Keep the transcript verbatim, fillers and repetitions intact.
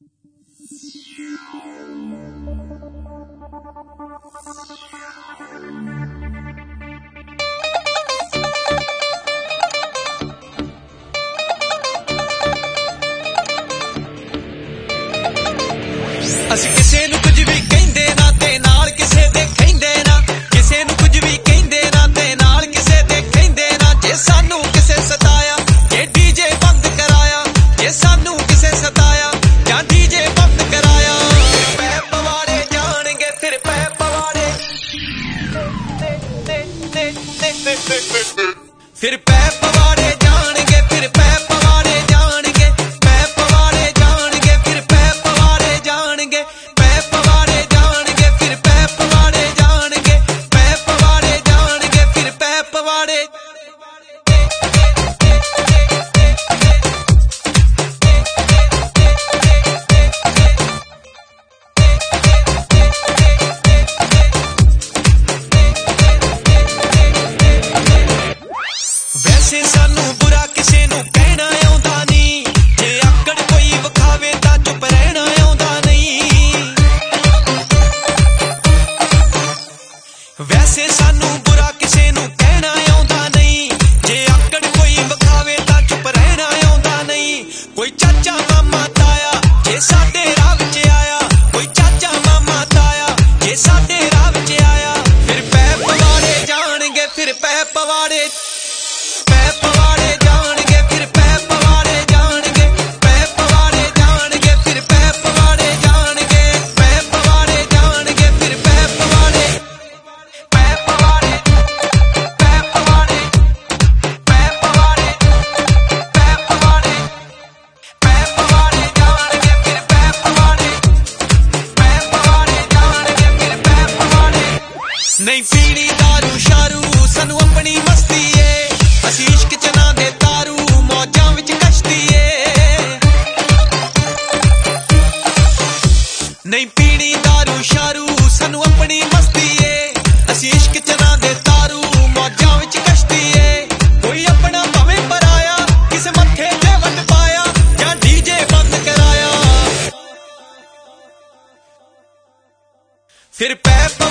ਅਸੀਂ ਕਿਸੇ ਨੂੰ ਕੁਝ ਵੀ ਕਹਿੰਦੇ ਨਾ ਤੇ ਨਾਲ ਕਿਸੇ ਦੇ ਕਹਿੰਦੇ ਨਾ, ਕਿਸੇ ਨੂੰ ਕੁਝ ਵੀ ਕਹਿੰਦੇ ਨਾ ਤੇ ਨਾਲ ਕਿਸੇ ਦੇ ਕਹਿੰਦੇ ਨਾ। ਜੇ ਸਾਨੂੰ ਕਿਸੇ ਸਤਾਇਆ ਜੇ ਡੀਜੇ ਬੰਦ ਕਰਾਇਆ, ਜੇ ਸਾਨੂੰ ਕਿਸੇ ਸਤਾਇਆ ਜਾਂ ਡੀਜੇ ਬੰਦ ਕਰਾਇਆ, ਪੈ ਪਵਾੜੇ ਜਾਣਗੇ ਫਿਰ ਪੈ ਪਵਾੜੇ, ਫਿਰ ਪੈ ਪਵਾੜੇ ਜਾਣਗੇ ਫਿਰ ਪੈ ਪਵਾੜੇ ਜਾਣਗੇ, ਪੈ ਪਵਾੜੇ ਜਾਣਗੇ ਫਿਰ ਪੈ ਪਵਾੜੇ ਜਾਣਗੇ, ਪੈ ਪਵਾੜੇ ਜਾਣਗੇ ਫਿਰ ਪੈ ਪਵਾੜੇ ਜਾਣਗੇ, ਪੈ ਪਵਾੜੇ ਜਾਣਗੇ ਫਿਰ ਪੈ ਪਵਾੜੇ। ਵੈਸੇ ਸਾਨੂੰ ਬੁਰਾ ਕਿਸੇ ਨੂੰ ਕਹਿਣਾ ਆਉਂਦਾ ਨਹੀਂ, ਜੇ ਆਕੜ ਕੋਈ ਵਿਖਾਵੇ ਤਾਂ ਚੁੱਪ ਰਹਿਣਾ ਆਉਂਦਾ ਨਹੀਂ। ਵੈਸੇ ਸਾਨੂੰ ਬੁਰਾ ਕਿਸੇ ਨੂੰ ਕਹਿਣਾ ਆਉਂਦਾ ਨਹੀਂ, ਜੇ ਆਕੜ ਕੋਈ ਵਿਖਾਵੇ ਤਾਂ ਚੁੱਪ ਰਹਿਣਾ ਆਉਂਦਾ ਨਹੀਂ। ਕੋਈ ਚਾਚਾ ਮਾਮਾ ਤਾਇਆ ਜੇ ਸਾਡੇ ਰਾਹ ਵਿੱਚ ਆਇਆ, ਕੋਈ ਚਾਚਾ ਮਾਮਾ ਤਾਇਆ ਜੇ ਸਾਡੇ ਰਾਹ ਵਿੱਚ ਆਇਆ, ਫਿਰ ਪੈ ਪਵਾੜੇ ਜਾਣਗੇ ਫਿਰ ਪੈ ਪਵਾੜੇ, ਪੈ ਪਵਾੜੇ ਜਾਣਗੇ ਫਿਰ ਪੈ ਪਵਾੜੇ ਜਾਣਗੇ, ਪੈ ਪਵਾੜੇ ਜਾਣਗੇ ਫਿਰ ਪੈ ਪਵਾੜੇ ਜਾਣਗੇ, ਪੈ ਪਵਾੜੇ ਜਾਣਗੇ ਫਿਰ ਪੈ ਪਵਾੜੇ, ਪੈ ਪਵਾੜੇ ਪੈ ਪਵਾੜੇ ਪੈ ਪਵਾੜੇ ਪੈ ਪਵਾੜੇ, ਪੈ ਪਵਾੜੇ ਜਾਣਗੇ ਫਿਰ ਪੈ ਪਵਾੜੇ, ਪੈ ਪਵਾੜੇ ਜਾਣਗੇ ਫਿਰ ਪੈ ਪਵਾੜੇ। ਨਹੀਂ ਪੀਣੀ ਦਾਰੂ ਸ਼ਾਰੂ ਸਾਨੂੰ ਆਪਣੀ ਮਸਤੀ ਏ, ਅਸੀਂ ਇਸ਼ਕ ਚ ਨਾ ਦੇ ਤਾਰੂ ਮੌਜਾਂ ਵਿੱਚ ਕਸ਼ਤੀ ਏ। ਨਹੀਂ ਪੀਣੀ ਦਾਰੂ ਸ਼ਾਰੂ ਸਾਨੂੰ ਆਪਣੀ ਮਸਤੀ ਏ, ਅਸੀਂ ਇਸ਼ਕ ਚ ਨਾ ਦੇ ਤਾਰੂ ਮੌਜਾਂ ਵਿੱਚ ਕਸ਼ਤੀ ਏ। ਕੋਈ ਆਪਣਾ ਭਾਵੇਂ ਪਰਾਇਆ ਕਿਸੇ ਮੱਥੇ ਤੇ ਵੱਟ ਪਾਇਆ ਜਾਂ ਡੀਜੇ ਬੰਦ ਕਰਾਇਆ, ਫਿਰ ਪੈ